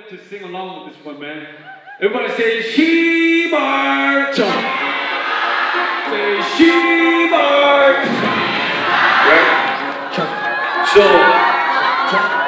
to sing along with this one, man. Everybody say Shebar. Say Shebar. Right? So.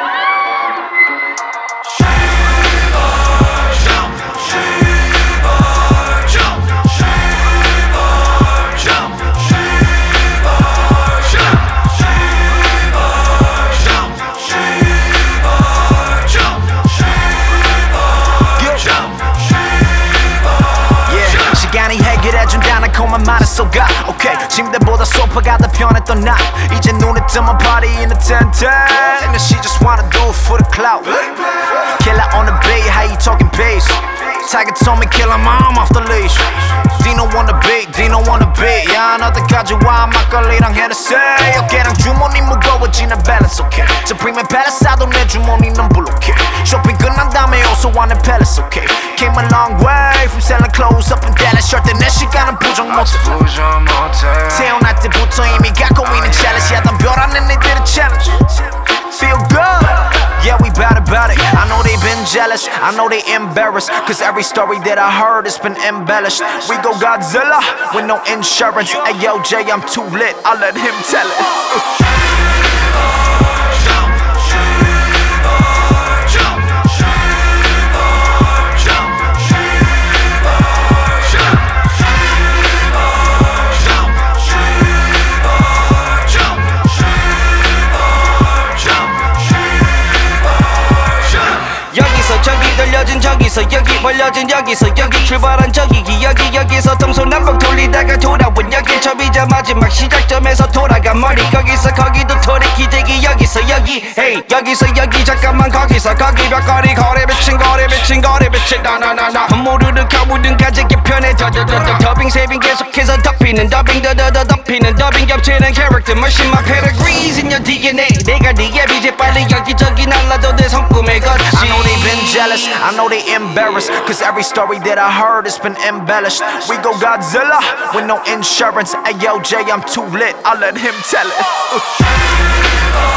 시간이 해결해준다는 것만 말했어가 오케이 침대보다 소파가 더 편했던 나 이제 눈에 뜨면 party in the tent and she just wanna do it for the clout Killer on the beat, how you talking bass Tiger told me kill him, I'm off the leash Dino on the beat, Dino on the beat 야 너들까지 와 막걸리랑 Hennessy 어깨랑 주머니 무거워지는 balance okay Supreme Palace 사도 내 주머니는 불룩해 쇼핑 끝난 다음에 also want a palace okay Came a long way from selling clothes up in Dallas 절대 내 시간은 부정 못해 태어날 때부터 이미 갖고 있는 challenge 야 덤벼라는 애들의 challenge Feel good Yeah, we bad about it. I know they been jealous, I know they embarrassed Cause every story that I heard has been embellished We go Godzilla with no insurance Hey yo, Jay, I'm too lit, I'll let him tell it 저기 돌려진 저기서 여기 벌려진 여기서 여기 출발한 저기 기억이 여기서 동서남북 돌리다가 돌아온 여기 접이자 마지막 시작점에서 돌아가 머리 거기서 거기도 돌이 기대기 여기서 여기 hey 여기서 여기 잠깐만 거기서 거기 벽걸이 거리 비친 거리 비친 거리 비친 나나나나 모르는 겨울은 가지기 편해 더더더더 더빙 세빙 계속해서 덮이는 더빙 더더더 덮이는 더빙 겹치는 캐릭터 머신 my pedigrees in your DNA 내가 네게 이제 빨리 여기저기 날라도 내 성꿈에 걷지 I know they been jealous, I know they embarrassed Cause every story that I heard has been embellished We go Godzilla with no insurance Hey yo, Jay, I'm too lit, I'll let him tell it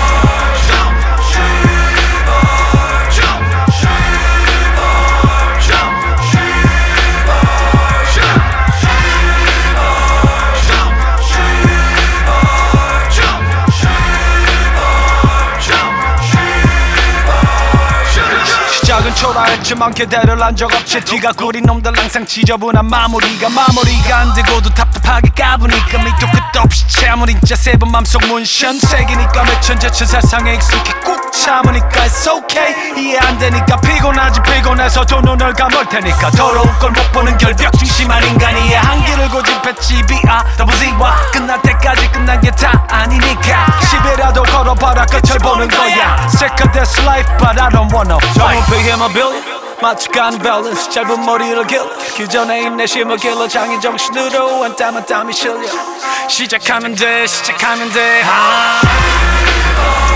시작은 초라했지만 그대를 한 적 없지 뒤가 구린 놈들 항상 지저분한 마무리가 안 되고도 답답하게 까부니까 밑도 끝도 없이 참으린 자세 번 맘속 문션 색이니까 몇천재천 세상에 익숙해 꾹 참으니까 it's okay 이해 안 되니까 피곤하지 피곤해서도 눈을 감을 테니까 더러운 걸 못 보는 결벽 중심한 인간이야 한계를 고집했지 BRW와 끝날 때까지 끝난 게 다 아니니까 10이라도 걸어봐라 끝을 보는 거야 Sick of this life but I don't wanna fight Pay him a billion 맞춰간 밸런스 짧은 머리를 길러 그 전에 인내심을 길러 장인 정신으로 한 땀 한 땀이 실려 시작하면 돼